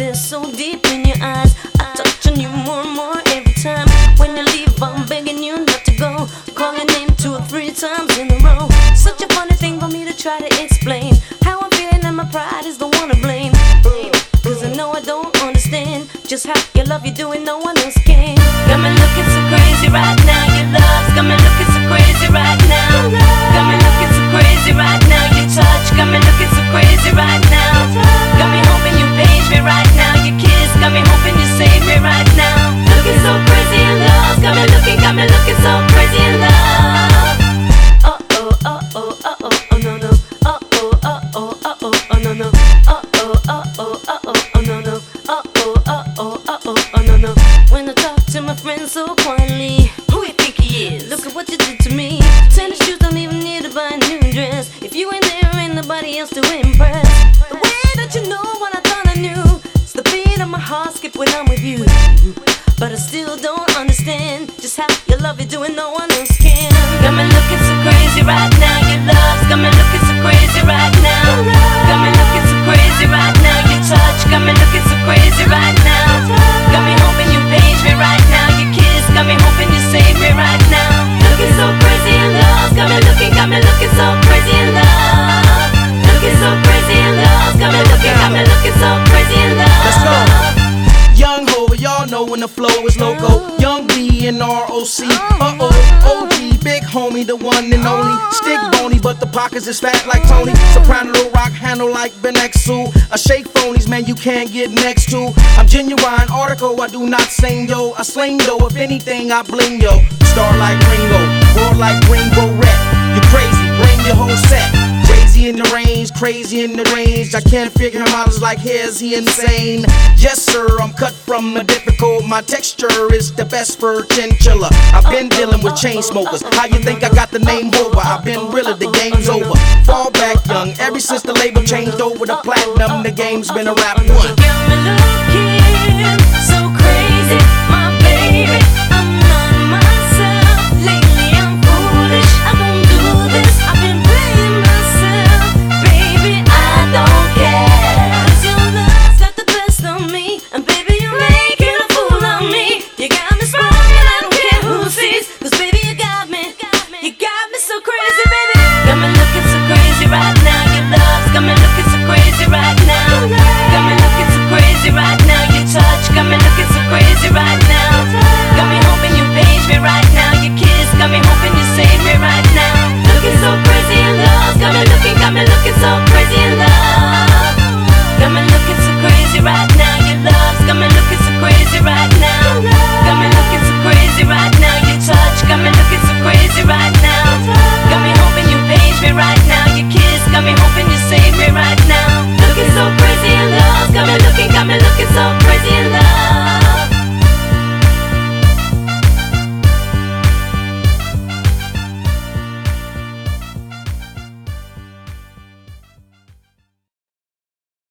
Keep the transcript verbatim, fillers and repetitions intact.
this so deep in your eyes. I touch on you more and more every time. When you leave, I'm begging you not to go. Call your name two or three times in a row. Such a funny thing for me to try to explain how I'm feeling and my pride is the one to blame. Cause I know I don't understand just how your love you're doing no one else can. Got me looking so crazy right now. Your love's got me looking so crazy right now. Got me looking so crazy right now. Your touch got me looking so crazy right now. Got me hoping you page me right now. Your kiss got me hoping you save me right now. Looking so crazy in love. Got me looking, got me looking so crazy in love. Uh oh, uh oh, uh oh, oh no no. Uh oh, uh oh, uh oh, oh no no. Uh oh, uh oh, uh oh, oh no no. Uh oh, uh oh, uh oh, oh no no. When I talk to my friends so quietly, who you think he is? Look at what you did to me. Tennis shoes don't even need to buy a new dress. If you ain't there, ain't nobody else to impress. The way that you know what I thought I knew, it's the beat of my heart skip when I'm with you. But I still don't understand just how your love you're doing no one else can. Got me looking so crazy right now. Your love's got me looking so crazy right now. Got me looking so crazy right now. Your touch got me looking so crazy right now. Got me hoping you page me right now. Your kiss got me hoping you save me right now. Looking so crazy in love. Got me looking, got me looking so crazy in love. Looking so crazy in love. Got me looking, got me looking so crazy in love. Let's go. Young Hova, y'all know when the flow is loco. Young B and R O C. Uh oh, O G, big homie, the one and only. Stick bony, but the pockets is fat like Tony. Soprano, rock handle like Ben Exu. I shake phonies, man, you can't get next to. I'm genuine, article, I do not sing, yo. I sling, though, if anything, I bling, yo. Star like Ringo, roar like Rainbow Red. You crazy, bring your whole set. Crazy in the range, crazy in the range. I can't figure him out, it's like, is he insane? Yes, sir, I'm cut from a difficult. My texture is the best for chinchilla. I've been dealing with chain smokers. How you think I got the name Hova? I've been realer, the game's over. Fall back young, ever since the label changed over to platinum, the game's been a rap one.